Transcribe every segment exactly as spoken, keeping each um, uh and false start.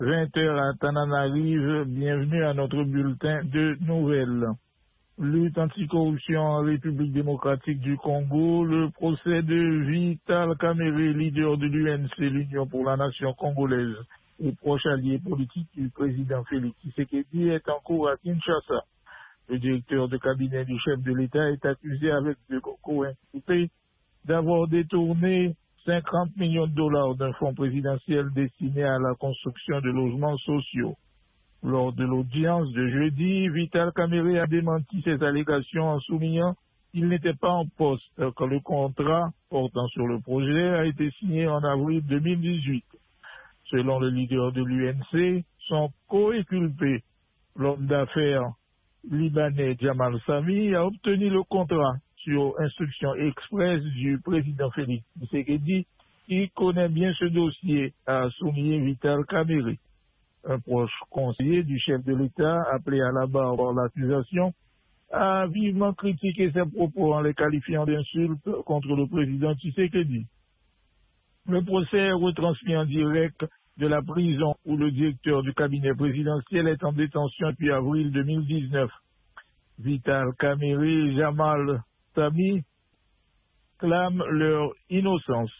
vingt heures à Tananarive. Bienvenue à notre bulletin de nouvelles. Lutte anticorruption en République démocratique du Congo. Le procès de Vital Kamerhe, leader de l'U N C, l'Union pour la nation congolaise, et proche allié politique du président Félix Tshisekedi, est en cours à Kinshasa. Le directeur de cabinet du chef de l'État est accusé avec de co-inculpés d'avoir détourné cinquante millions de dollars d'un fonds présidentiel destiné à la construction de logements sociaux. Lors de l'audience de jeudi, Vital Kamerhe a démenti ces allégations en soulignant qu'il n'était pas en poste quand le contrat portant sur le projet a été signé en avril deux mille dix-huit. Selon le leader de l'U N C, son co-inculpé, l'homme d'affaires libanais Jamal Sami, a obtenu le contrat sur instruction express du président Félix Tshisekedi, qui connaît bien ce dossier, a souligné Vital Kamerhe. Un proche conseiller du chef de l'État, appelé à la barre par l'accusation, a vivement critiqué ses propos en les qualifiant d'insultes contre le président Tshisekedi. Le procès est retransmis en direct de la prison où le directeur du cabinet présidentiel est en détention depuis avril deux mille dix-neuf. Vital Kamerhe et Jamal Sami clament leur innocence.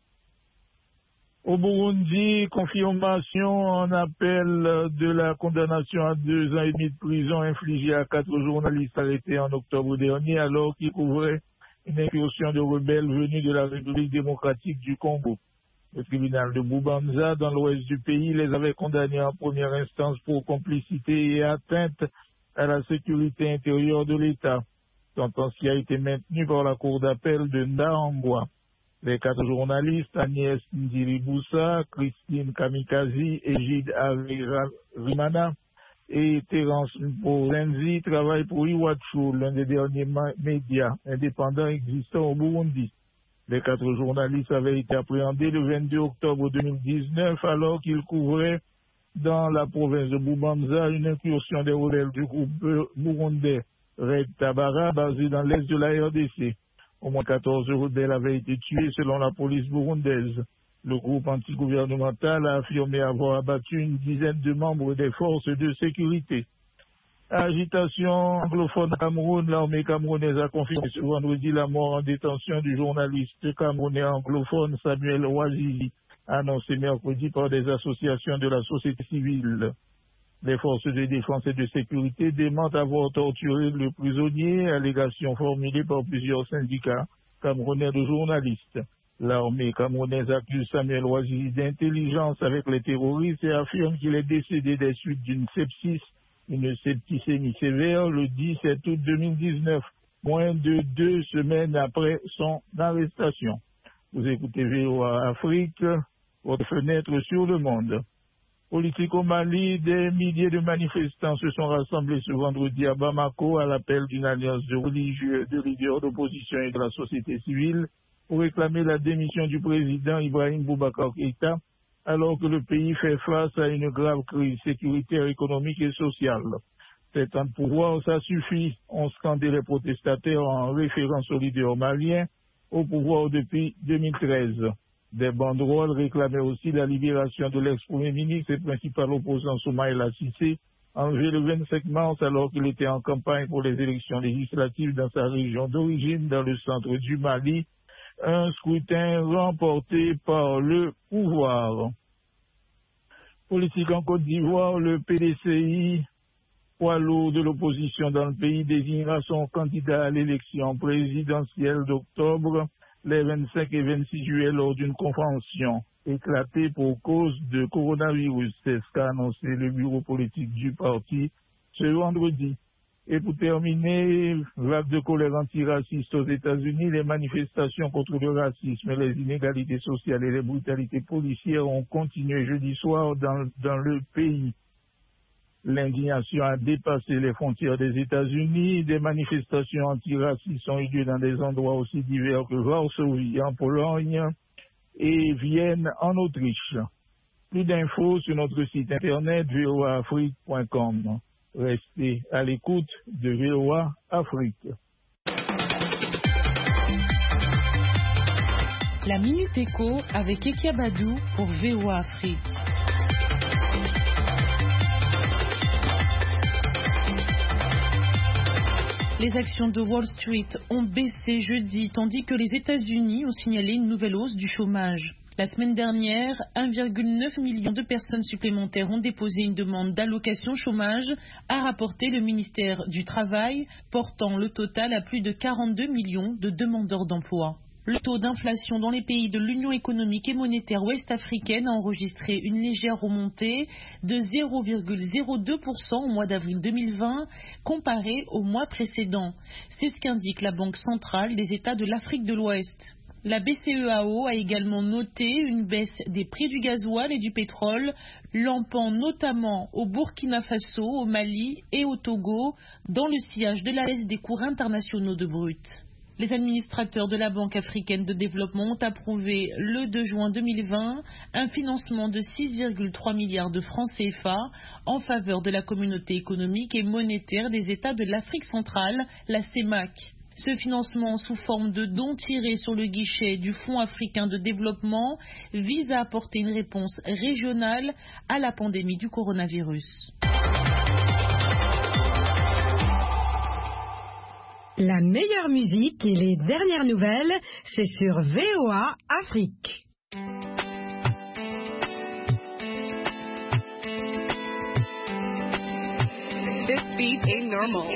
Au Burundi, confirmation en appel de la condamnation à deux ans et demi de prison infligée à quatre journalistes arrêtés en octobre dernier alors qu'ils couvraient une incursion de rebelles venus de la République démocratique du Congo. Le tribunal de Bubanza, dans l'ouest du pays, les avait condamnés en première instance pour complicité et atteinte à la sécurité intérieure de l'État. Sentence qui a été maintenue par la cour d'appel de Ndahangwa. Les quatre journalistes, Agnès Ndiriboussa, Christine Kamikazi, Egide Averimana et Terence Mporenzi, travaillent pour Iwachu, l'un des derniers médias indépendants existants au Burundi. Les quatre journalistes avaient été appréhendés le vingt-deux octobre deux mille dix-neuf alors qu'ils couvraient dans la province de Bubanza une incursion des rebelles du groupe burundais Red Tabara basé dans l'est de la R D C. Au moins quatorze rebelles avaient été tués selon la police burundaise. Le groupe antigouvernemental a affirmé avoir abattu une dizaine de membres des forces de sécurité. Agitation anglophone Cameroun, l'armée camerounaise a confirmé ce vendredi la mort en détention du journaliste camerounais anglophone Samuel Ouazizi, annoncé mercredi par des associations de la société civile. Les forces de défense et de sécurité démentent avoir torturé le prisonnier, allégation formulée par plusieurs syndicats camerounais de journalistes. L'armée camerounaise accuse Samuel Ouazizi d'intelligence avec les terroristes et affirme qu'il est décédé des suites d'une sepsis, une septicémie sévère, le dix-sept août deux mille dix-neuf, moins de deux semaines après son arrestation. Vous écoutez V O A Afrique, votre fenêtre sur le monde. Politique au Mali, des milliers de manifestants se sont rassemblés ce vendredi à Bamako à l'appel d'une alliance de religieux, de leaders d'opposition et de la société civile pour réclamer la démission du président Ibrahim Boubacar Keïta alors que le pays fait face à une grave crise sécuritaire, économique et sociale. C'est temps de pouvoir, ça suffit, ont scandé les protestataires en référence aux leaders maliens au pouvoir depuis deux mille treize. Des banderoles réclamaient aussi la libération de l'ex-premier ministre et principal opposant Soumaïla Cissé, enlevé le vingt-cinq mars alors qu'il était en campagne pour les élections législatives dans sa région d'origine, dans le centre du Mali, un scrutin remporté par le pouvoir. Politique en Côte d'Ivoire, le P D C I, poids lourd de l'opposition dans le pays, désignera son candidat à l'élection présidentielle d'octobre les vingt-cinq et vingt-six juillet lors d'une convention éclatée pour cause de coronavirus. C'est ce qu'a annoncé le bureau politique du parti ce vendredi. Et pour terminer, vague de colère antiraciste aux États-Unis, les manifestations contre le racisme, les inégalités sociales et les brutalités policières ont continué jeudi soir dans, dans le pays. L'indignation a dépassé les frontières des États-Unis. Des manifestations antiracistes ont eu lieu dans des endroits aussi divers que Varsovie en Pologne et Vienne en Autriche. Plus d'infos sur notre site internet v o a afrique point com. Restez à l'écoute de V O A Afrique. La Minute Éco avec Ekia Badou pour V O A Afrique. Les actions de Wall Street ont baissé jeudi, tandis que les États-Unis ont signalé une nouvelle hausse du chômage. La semaine dernière, un virgule neuf million de personnes supplémentaires ont déposé une demande d'allocation chômage, a rapporté le ministère du Travail, portant le total à plus de quarante-deux millions de demandeurs d'emploi. Le taux d'inflation dans les pays de l'Union économique et monétaire ouest-africaine a enregistré une légère remontée de zéro virgule zéro deux pour cent au mois d'avril deux mille vingt, comparé au mois précédent. C'est ce qu'indique la Banque centrale des États de l'Afrique de l'Ouest. La B C E A O a également noté une baisse des prix du gasoil et du pétrole, lampant notamment au Burkina Faso, au Mali et au Togo, dans le sillage de la baisse des cours internationaux de brut. Les administrateurs de la Banque africaine de développement ont approuvé le deux juin deux mille vingt un financement de six virgule trois milliards de francs C F A en faveur de la communauté économique et monétaire des États de l'Afrique centrale, la CEMAC. Ce financement, sous forme de dons tirés sur le guichet du Fonds africain de développement, vise à apporter une réponse régionale à la pandémie du coronavirus. La meilleure musique et les dernières nouvelles, c'est sur V O A Afrique. This beat ain't normal.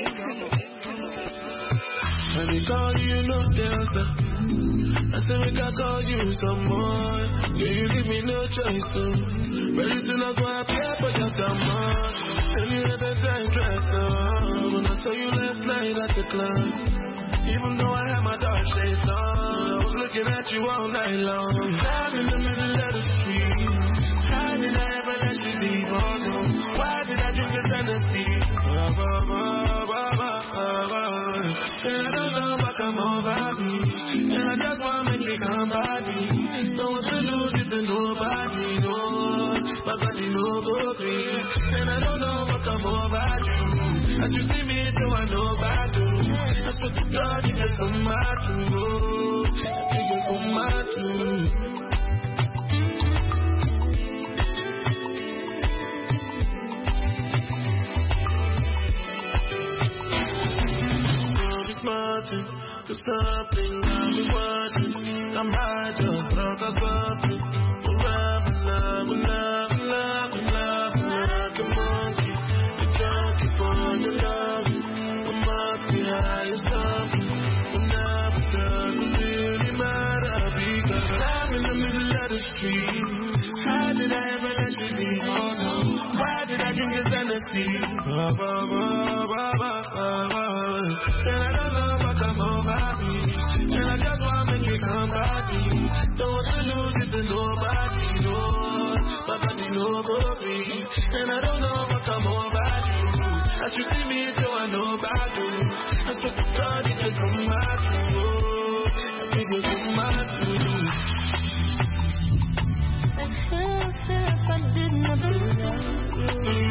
When we call you, no answer. I say we can call you some more. Yeah, you give me no choice, so very soon I go appear for your summer. Tell you at the time, dress up. When I saw you last night at the club, even though I had my dark shades on, I was looking at you all night long. Down in the middle of the street, how did I ever let you leave? Oh no, why did I drink this Tennessee? Bah, bah, bah, bah, bah, bah, bah. And I don't know what come over me, and I just want to make it come back me. Don't want to lose it to nobody, no. My body no go free, and I don't know what come over you. As you see me, do I know about you? I swear to God, you can come back to me. You can come back to me. Cause something I've been watching, I'm high just broke up something. We'll love, love, love, love, love, like a monkey. The junkie for your love, I must be high as something. We'll never doesn't really matter because I'm in the middle of the street. How did I ever let you leave? Oh no, why did I drink this Tennessee? Ba, ba, ba, ba, ba, ba, ba. And I don't know what come over me, and I just want to make you come back to me. Don't want to lose it to nobody, no. My body no go free, and I don't know what come over you. As you see me, so I know about you. I swear to God, you can come back to me. I think you come back to me. I feel, feel like I did nothing wrong.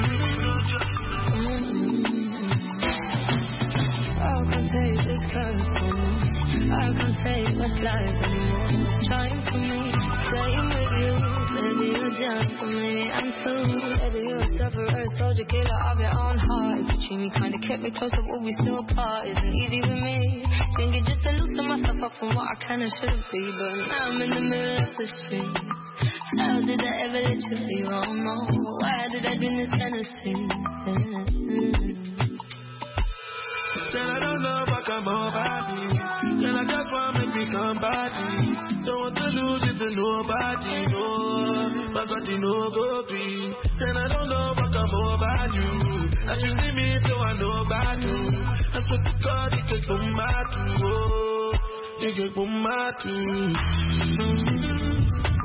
I can't take this curse anymore. I can't take my lies anymore. It's trying for me, staying with you. Baby, you're down for me. I'm too. Baby, you're a sufferer, soldier, killer of your own heart. You treat me kinda, kept me close, but we still apart. Isn't easy with me. Drink it just to loosen myself up from what I can and shouldn't be. But now I'm in the middle of the street. How did I ever let you leave? I don't know. Why did I do this Tennessee? Mm-hmm. Then I don't know what come over me, and I just want to make me come back to me. Don't want to lose it to nobody, no. My body no go free, and I don't know what come over you. As you see me, so I know about you. I swear to God, you can come back to me, oh. You can come back to me.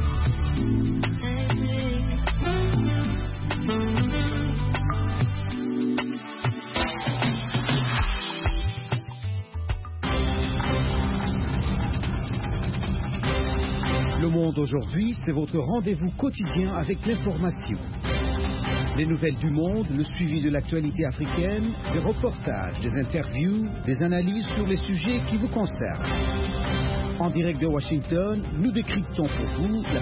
Le Monde aujourd'hui, c'est votre rendez-vous quotidien avec l'information. Les nouvelles du monde, le suivi de l'actualité africaine, des reportages, des interviews, des analyses sur les sujets qui vous concernent. En direct de Washington, nous décryptons pour vous la